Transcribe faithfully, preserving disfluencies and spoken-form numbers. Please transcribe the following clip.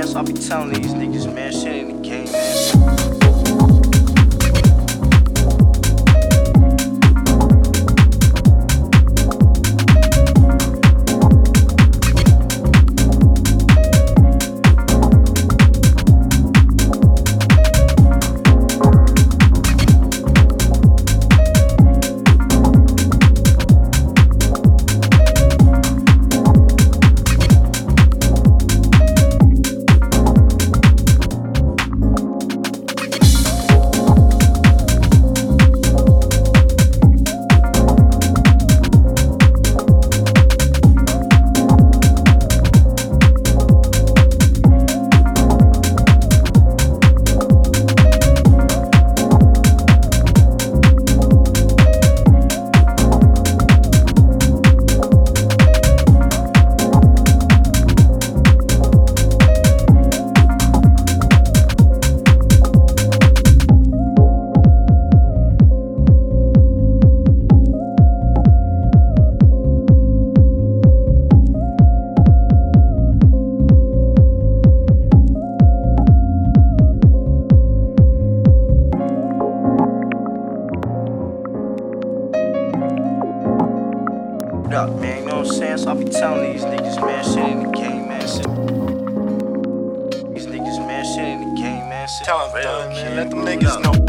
so I be telling these niggas, man, shit in the game, man. Up, man, you know what I'm saying? So I be telling these niggas, man, shit in the game, man. Shit. These niggas, man, shit in the game, man. Shit. Tell them, real, man, kid. let them Hold niggas up. know.